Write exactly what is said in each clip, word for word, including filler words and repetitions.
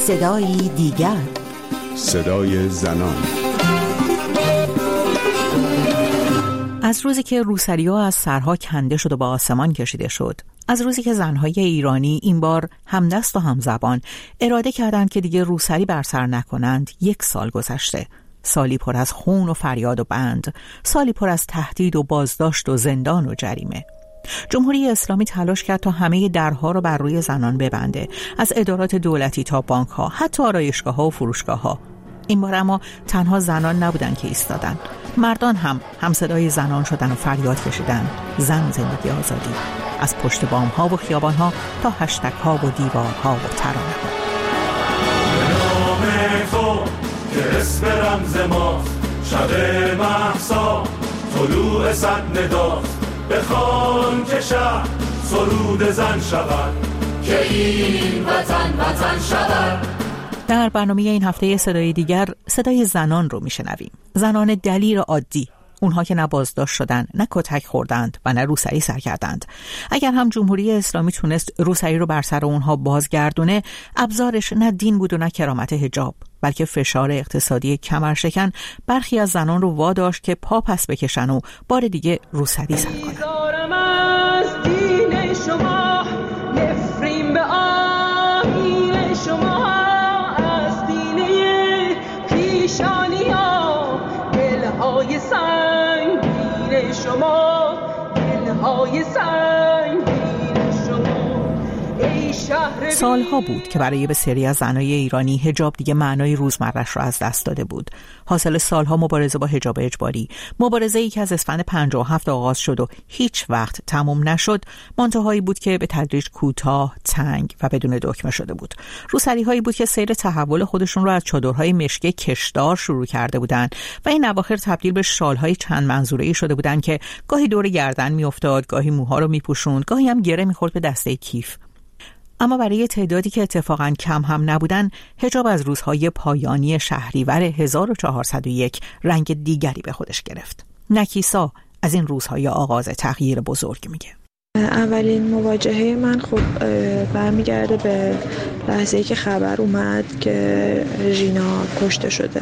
صدای دیگر، صدای زنان. از روزی که روسری‌ها از سرها کنده شد و به آسمان کشیده شد، از روزی که زنهای ایرانی این بار همدست و همزبان اراده کردند که دیگه روسری بر سر نکنند، یک سال گذشته. سالی پر از خون و فریاد و بند، سالی پر از تهدید و بازداشت و زندان و جریمه. جمهوری اسلامی تلاش کرد تا همه درها رو بر روی زنان ببنده، از ادارات دولتی تا بانک ها، حتی آرایشگاه ها و فروشگاه ها. این بار اما تنها زنان نبودن که ایستادن، مردان هم هم صدای زنان شدن و فریاد کشیدن: زن، زندگی، آزادی. از پشت بام ها و خیابان ها تا هشتگ ها و دیوار ها و ترانه ها. نام تو که اسم رمز ماست، شب مهسا طلوع صد نداست، بخوان که شهر سرود زن شود، که این وطن وطن شود. در برنامه این هفته صدای دیگر صدای زنان رو میشنویم. زنان دلیر عادی، اونها که نه بازداشت شدن، نه کتک خوردند و نه روسری سر کردند. اگر هم جمهوری اسلامی تونست روسری رو بر سر اونها بازگردونه، ابزارش نه دین بود و نه کرامت حجاب، بلکه فشار اقتصادی کمرشکن برخی از زنان رو واداشت که پا پس بکشن و بار دیگه روسری سر کنن. دلهای سنگین شما، دلهای سنگین شما، ای شهر. سالها بود که برای بسیاری از زنای ایرانی حجاب دیگه معنای روزمره‌اش رو از دست داده بود. حاصل سالها مبارزه با حجاب اجباری، مبارزه‌ای که از اسفند پنجاه و هفت آغاز شد و هیچ وقت تموم نشد، منتهایی بود که به تدریج کوتاه، تنگ و بدون دکمه شده بود. روسری‌هایی بود که سیر تحول خودشون رو از چادرهای مشکی کشدار شروع کرده بودند و این اواخر تبدیل به شال‌های چند منظوره‌ای شده بودند که گاهی دور گردن میافتاد، گاهی موها رو میپوشوند، گاهی هم گره میخورد به دسته کیف. اما برای تعدادی که اتفاقاً کم هم نبودن، حجاب از روزهای پایانی شهریور هزار و چهارصد و یک رنگ دیگری به خودش گرفت. نکیسا از این روزهای آغاز تغییر بزرگ میگه. اولین مواجهه من خب برمیگرده به لحظه‌ای که خبر اومد که ژینا کشته شده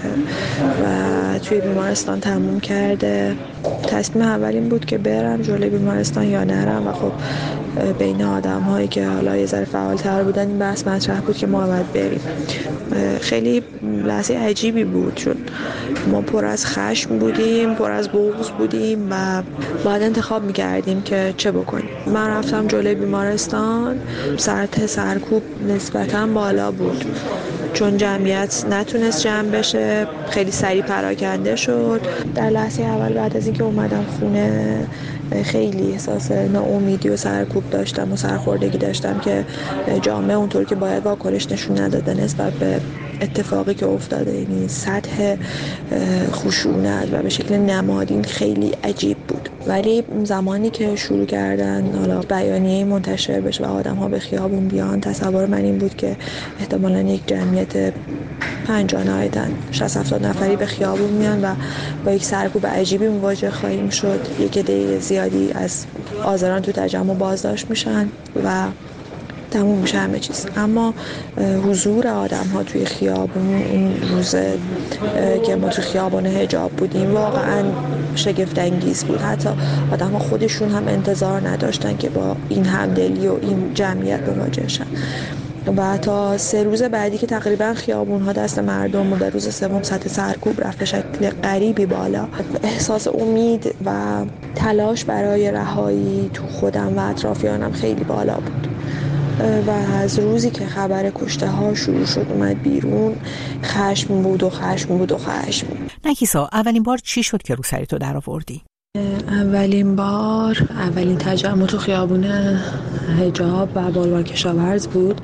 و توی بیمارستان تموم کرده. تصمیم اولین بود که برم جلوی بیمارستان یا نرم و خب بین آدم هایی که حالا یه ذره فعال‌تر بودن این بحث مطرح بود که ما باید بریم. خیلی لحظه عجیبی بود چون ما پر از خشم بودیم، پر از بغض بودیم و باید انتخاب می‌کردیم که چه بکنیم. من رفتم جلوی بیمارستان، سطح سرکوب نسبتاً بالا بود چون جمعیت نتونست جمع بشه، خیلی سریع پراکنده شد. در لحظه اول بعد از اینکه اومدم خونه خیلی احساس ناامیدی و سرکوب داشتم و سرخوردگی داشتم که جامعه اونطور که باید واکنش نشون نداده نسبت به اتفاقی که افتاده. یعنی سطح خشونت و به شکل نمادین خیلی عجیب بود. ولی زمانی که شروع کردن حالا بیانیه منتشر بشه و آدم ها به خیابون بیان، تصور من این بود که احتمالاً یک جمعیت پنجاه نهایتاً شصت هفتاد نفری به خیابون میان و با یک سرکوب عجیبی مواجه خواهیم شد. یک عده زیادی از آزاران تو تجمع بازداشت میشن و تموم میشه همه چیز. اما حضور آدم ها توی خیابون این روز که ما توی خیابان حجاب بودیم واقعا شگفت انگیز بود. حتی آدم ها خودشون هم انتظار نداشتن که با این همدلی و این جمعیت مواجه شن. و تا سه روز بعدی که تقریبا خیابون ها دست مردم و در روز سوم سطح سرکوب رفت به شکل غریبی بالا، احساس امید و تلاش برای رهایی تو خودم و اطرافیانم خیلی بالا بود. و از روزی که خبر کشته ها شروع شد اومد بیرون، خشم بود و خشم بود و خشم. نکیسا، اولین بار چی شد که روسری تو در آوردی؟ اولین بار اولین تجمع تو خیابون حجاب و بالوان کشاورز بود.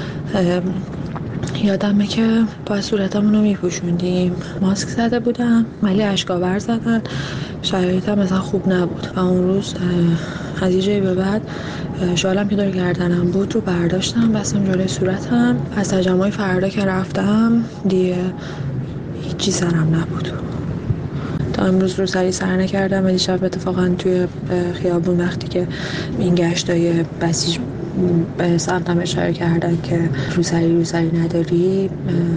یادمه که با صورتمون رو میپوشوندیم، ماسک زده بودم ولی اشکاور زدن، شرایطم مثلا خوب نبود و اون روز از یه جایی به بعد شالم که دور گردنم بود رو برداشتم بستم جلوی صورتم. از تجمع فردا که رفتم دیگه هیچی سرم نبود. تا امروز رو سری سر نکردم و دیشب اتفاقا توی خیابون وقتی که این گشتای بسیج به سمتم اشاره کردن که روسری روسری نداری،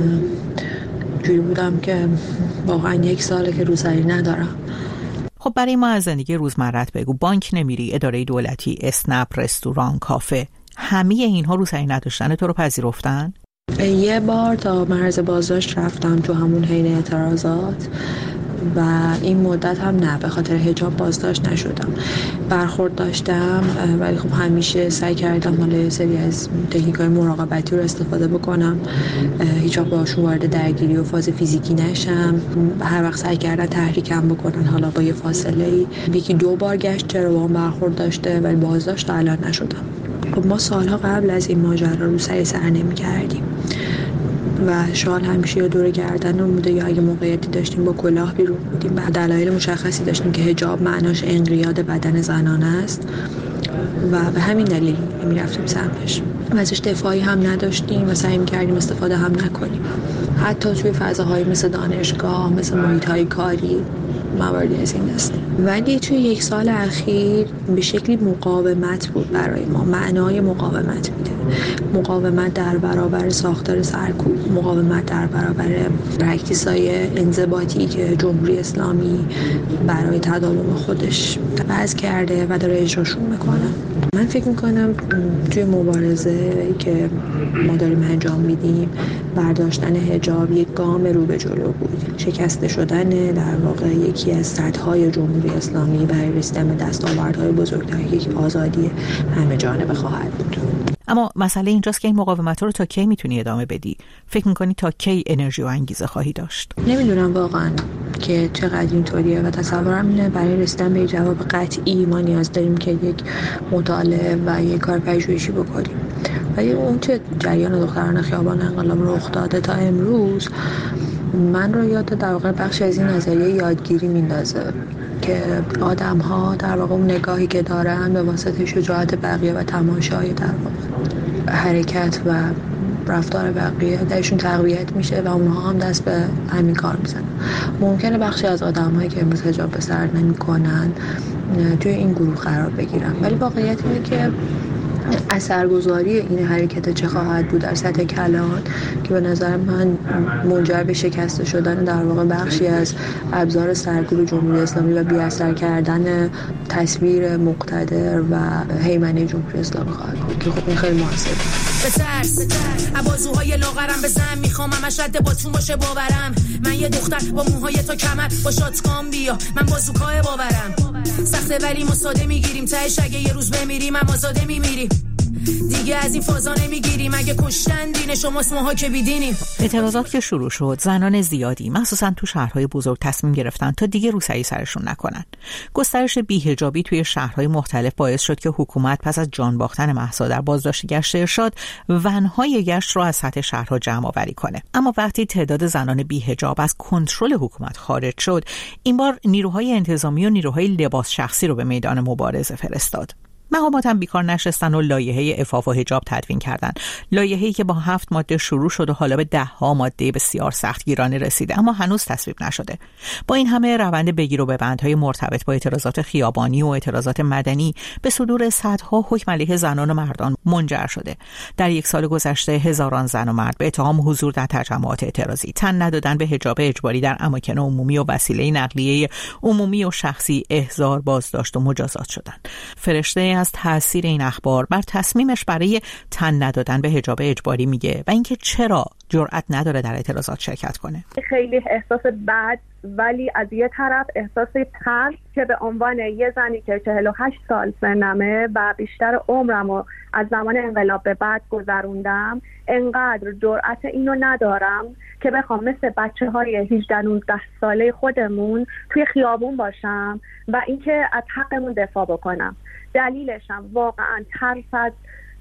جوری بودم که واقعا یک ساله که روسری ندارم. خب برای ما از زندگی روزمرت بگو. بانک نمیری، اداره دولتی، اسنپ، رستوران، کافه، همه اینها روسری نداشتن تو رو پذیرفتن؟ یه بار تا مرز بازداشت رفتم تو همون حین اعتراضات و این مدت هم نه، به خاطر حجاب بازداشت نشدم. برخورد داشتم ولی خب همیشه سعی کردم حالا سری از تکنیک‌های مراقبتی رو استفاده بکنم، هیچ وقت باشون وارد درگیری و فاز فیزیکی نشم. هر وقت سعی کردن تحریکم بکنن، حالا با یه فاصله‌ای. یکی دو بار گشت چرا با هم برخورد داشته ولی بازداشت الان نشدم. خب ما سالها قبل از این ماجرا رو سر سر نمی‌کردیم و شال همیشه یا دور گردن بوده یا اگه موقعیتی داشتیم با کلاه بیرون بودیم. بعد دلایل مشخصی داشتیم که حجاب معناش انقیاد بدن زنانه است و به همین دلیل می‌رفتیم سمتش و ازش دفاعی هم نداشتیم و سعی می‌کردیم استفاده هم نکنیم. حتی توی فضاهای مثل دانشگاه، مثل محیط‌های کاری مواردی از این است. ولی توی یک سال اخیر به شکلی مقاومت بود برای ما، معنای مقاومت میده. مقاومت در برابر ساختار سرکوب، مقاومت در برابر پرکتیس‌های انضباطی که جمهوری اسلامی برای تداوم خودش وضع کرده و داره اجراشون میکنه. من فکر میکنم توی مبارزه که ما داریم انجام میدیم، برداشتن حجاب یک گام رو به جلو بود. شکسته شدن در واقع یکی از سدهای جمهوری اسلامی برای رسیدن به دستاوردهای بزرگتر یک آزادی همه جانبه خواهد بود. اما مسئله اینجاست که این مقاومت رو تا کی میتونی ادامه بدی؟ فکر میکنی تا کی انرژی و انگیزه خواهی داشت؟ نمیدونم واقعا که چقدر اینطوریه و تصورم اینه برای رسیدن به جواب قطعی ما نیاز داریم که یک مطالعه و یک کار پژوهشی بکنیم. ولی اون چه جریان دختران خیابان انقلاب رخ داده تا امروز من رو یاد در واقع بخش از این نظریه یادگیری میندازه که آدم ها در واقع اون نگاهی که دارن به واسطه شجاعت بقیه و تماشای در واقع حرکت و رفتار بقیه درشون تقویت میشه و اونها هم دست به همین کار میزنن. ممکنه بخشی از آدم هایی که امروز حجاب به سر نمی کنن توی این گروه قرار بگیرن، ولی واقعیت اینه که اثرگذاری این حرکت چه خواهد بود در سطح کلان که به نظر من منجر به شکسته شدن در واقع بخشی از ابزار سرکوب جمهوری اسلامی و بی‌اثر کردن تصویر مقتدر و هیمنه جمهوری اسلامی خواهد بود که خب این خیلی موثره. به ترس بازوهای لاغرم بزن، میخوام همش رد باتون باشه باورم. من یه دختر با موهای تا کمر با شاتگان بیا، من بازوکای باورم. سخته ولی ما ساده میگیریم، تهش اگه یه روز بمیریم هم آزاده میمیریم. دیگه از این فازا نمیگیریم، اگه کشتن دین شماست ماها که بیدینیم. اعتراضات که شروع شد، زنان زیادی مخصوصا تو شهرهای بزرگ تصمیم گرفتن تا دیگه روسری سرشون نکنن. گسترش بی‌حجابی توی شهرهای مختلف باعث شد که حکومت پس از جان باختن مهسا در بازداشت گشت ارشاد ونهای گشت رو از سطح شهرها جمع آوری کنه. اما وقتی تعداد زنان بی‌حجاب از کنترل حکومت خارج شد، این بار نیروهای انتظامی و نیروهای لباس شخصی رو به میدان مبارزه فرستاد. مقامات هم بیکار نشستن و لایحه عفاف و حجاب تدوین کردن. لایحه‌ای که با هفت ماده شروع شد و حالا به ده ها ماده بسیار سختگیرانه رسیده، اما هنوز تصویب نشده. با این همه روند بگیر و ببندهای مرتبط با اعتراضات خیابانی و اعتراضات مدنی به صدور صدها حکم علیه زنان و مردان منجر شده. در یک سال گذشته هزاران زن و مرد به اتهام حضور در تجمعات اعتراضی، تن ندادن به حجاب اجباری در اماکن عمومی و وسیله نقلیه عمومی و شخصی احضار، بازداشت و مجازات شدند. فرشته از تأثیر این اخبار بر تصمیمش برای تن ندادن به حجاب اجباری میگه و اینکه چرا جرأت نداره در اعتراضات شرکت کنه. خیلی احساس بد، ولی از یه طرف احساس ترس که به عنوان یه زنی که چهل و هشت سال سنمه و بیشتر عمرمو از زمان انقلاب به بعد گذروندم، انقدر جرأت اینو ندارم که بخوام مثل بچه های هجده نوزده ساله خودمون توی خیابون باشم و اینکه از حقمون دفاع بکنم. دلیلشم واقعا ترس از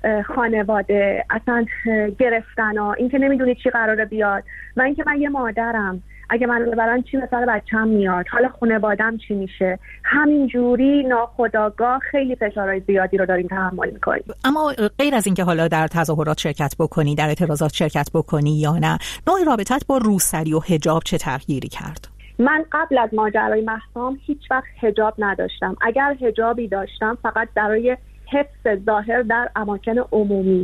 خانواده، اصلا گرفتن ها، اینکه نمیدونی چی قراره بیاد و اینکه من یه مادرم، اگه من ببرن چی مثلا بچه‌م میاد، حالا خانواده‌ام چی میشه. همینجوری ناخودآگاه خیلی فشارهای زیادی رو داریم تحمل میکنیم. اما غیر از اینکه حالا در تظاهرات شرکت بکنی، در اعتراضات شرکت بکنی یا نه، نوع رابطت با روسری و حجاب چه تغییری کرد؟ من قبل از ماجرای مهسا هیچ وقت حجاب نداشتم. اگر حجابی داشتم فقط برای حفظ ظاهر در اماکن عمومی.